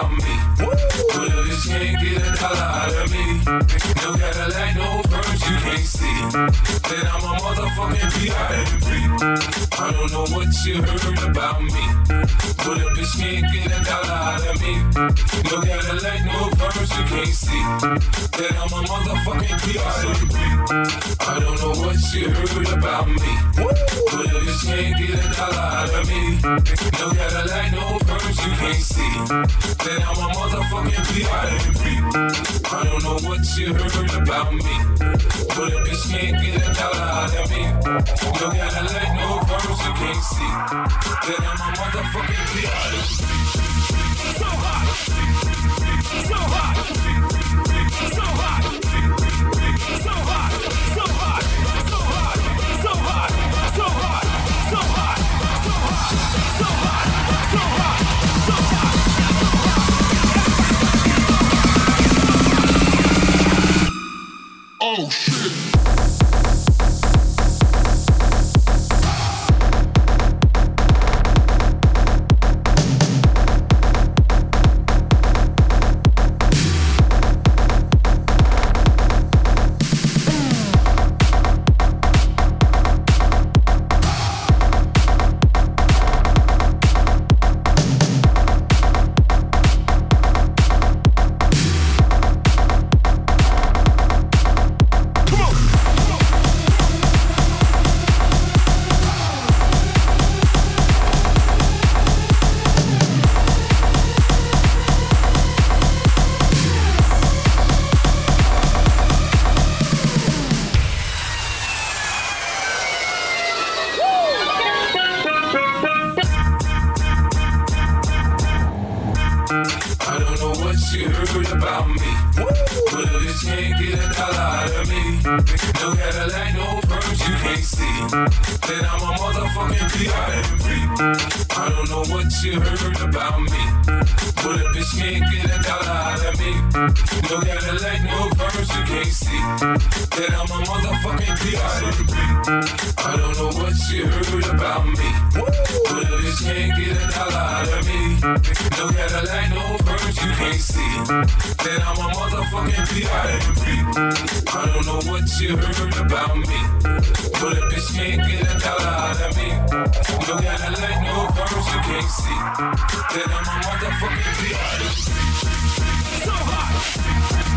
about me. But a bitch can't get a dollar out of me. No Cadillac, no perms, you can't see that I'm a motherfucking P.I.M.P. I don't know what you heard about me, but a bitch can't get a dollar out of me. No Cadillac, no perms, you can't see that I'm a motherfucking P.I.M.P. I don't know what you heard about me, but a bitch can't get a dollar out of me. No Cadillac, no perms, you can't see that I'm a motherfucking P.I.M.P. I don't know what you heard about me, but a bitch can't get a dollar out of me. No Cadillac, no perms, you can't see that I'm a motherfucking P.I.M.P. So hot, so hot, so hot, so hot, so hot, so hot, so hot, so hot, so hot, so hot, so hot, so hot, so hot. Oh shit. That I'm a motherfucking P.I.M.P. So hot.